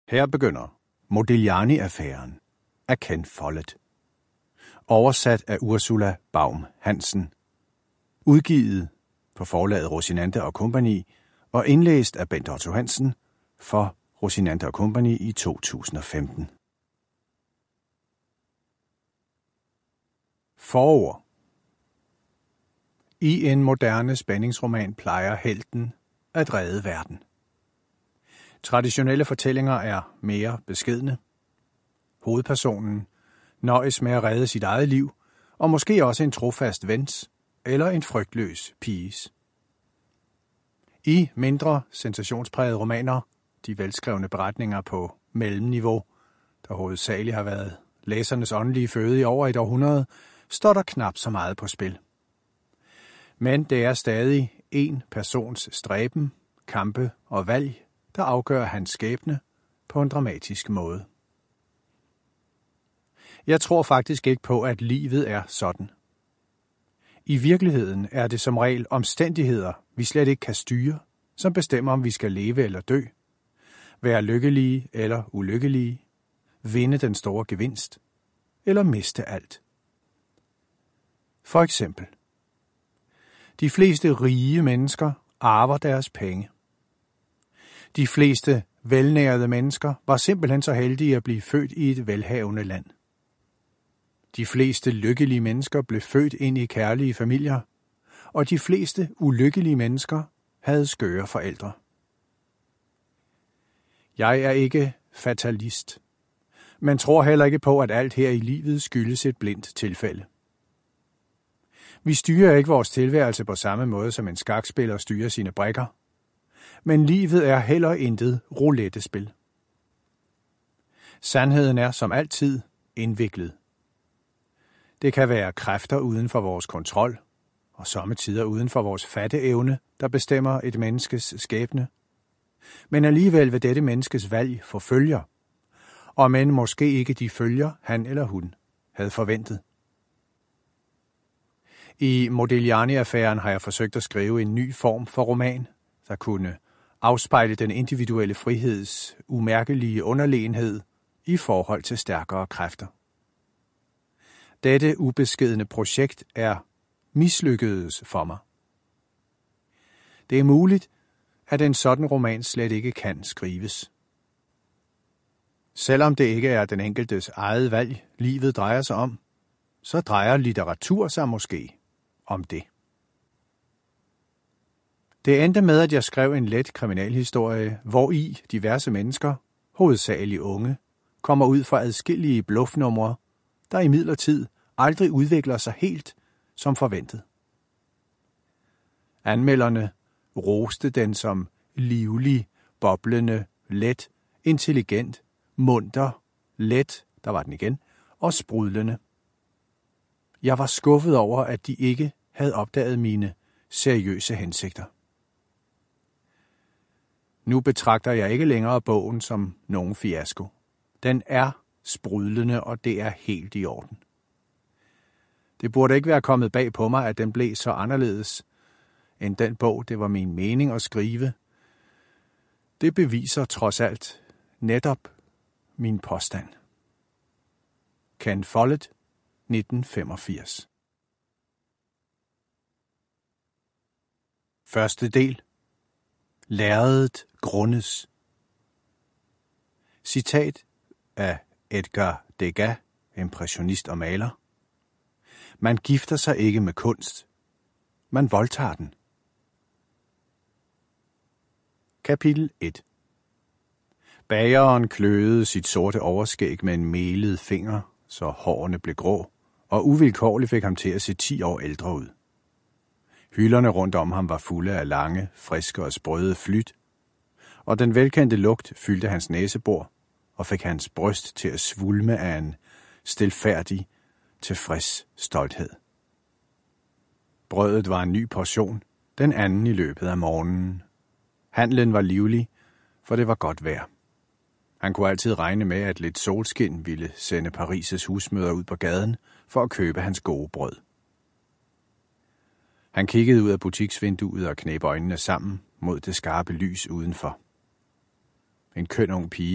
Her begynder Modigliani-affæren af Ken Follett. Oversat af Ursula Baum Hansen. Udgivet på forlaget Rosinante og Compagni og indlæst af Bent Otto Hansen for Rosinante og Compagni i 2015. Forord. I en moderne spændingsroman plejer helten at redde verden. Traditionelle fortællinger er mere beskedne. Hovedpersonen nøjes med at redde sit eget liv, og måske også en trofast vens eller en frygtløs piges. I mindre sensationsprægede romaner, de velskrevne beretninger på mellemniveau, der hovedsageligt har været læsernes åndelige føde i over et århundrede, står der knap så meget på spil. Men det er stadig en persons stræben, kampe og valg, der afgør hans skæbne på en dramatisk måde. Jeg tror faktisk ikke på, at livet er sådan. I virkeligheden er det som regel omstændigheder, vi slet ikke kan styre, som bestemmer, om vi skal leve eller dø, være lykkelige eller ulykkelige, vinde den store gevinst eller miste alt. For eksempel. De fleste rige mennesker arver deres penge. De fleste velnærede mennesker var simpelthen så heldige at blive født i et velhavende land. De fleste lykkelige mennesker blev født ind i kærlige familier, og de fleste ulykkelige mennesker havde skøre forældre. Jeg er ikke fatalist, men tror heller ikke på, at alt her i livet skyldes et blindt tilfælde. Vi styrer ikke vores tilværelse på samme måde, som en skakspiller styrer sine brikker, men livet er heller intet roulettespil. Sandheden er som altid indviklet. Det kan være kræfter uden for vores kontrol, og sommetider uden for vores fatteevne, der bestemmer et menneskes skæbne. Men alligevel vil dette menneskes valg få følger, og men måske ikke de følger, han eller hun havde forventet. I Modigliani-affæren har jeg forsøgt at skrive en ny form for roman, der kunne afspejle den individuelle friheds umærkelige underlegenhed i forhold til stærkere kræfter. Dette ubeskedne projekt er mislykkedes for mig. Det er muligt, at en sådan roman slet ikke kan skrives. Selvom det ikke er den enkeltes eget valg, livet drejer sig om, så drejer litteratur sig måske om det. Det endte med, at jeg skrev en let kriminalhistorie, hvor i diverse mennesker, hovedsageligt unge, kommer ud fra adskillige bluffnumre, der imidlertid aldrig udvikler sig helt som forventet. Anmelderne roste den som livlig, boblende, let, intelligent, munter, let, der var den igen, og sprudlende. Jeg var skuffet over, at de ikke havde opdaget mine seriøse hensigter. Nu betragter jeg ikke længere bogen som nogen fiasko. Den er sprudlende, og det er helt i orden. Det burde ikke være kommet bag på mig, at den blev så anderledes end den bog, det var min mening at skrive. Det beviser trods alt netop min påstand. Ken Follett, 1985. Første del. Lærredet grundes. Citat af Edgar Degas, impressionist og maler. Man gifter sig ikke med kunst. Man voldtager den. Kapitel 1. Bageren kløede sit sorte overskæg med en melet finger, så hårene blev grå, og uvilkårligt fik ham til at se 10 år ældre ud. Hylderne rundt om ham var fulde af lange, friske og sprøde flyt, og den velkendte lugt fyldte hans næsebor og fik hans bryst til at svulme af en stilfærdig, tilfreds stolthed. Brødet var en ny portion, den anden i løbet af morgenen. Handlen var livlig, for det var godt vejr. Han kunne altid regne med, at lidt solskin ville sende Paris' husmødre ud på gaden for at købe hans gode brød. Han kiggede ud af butiksvinduet og kneb øjnene sammen mod det skarpe lys udenfor. En køn ung pige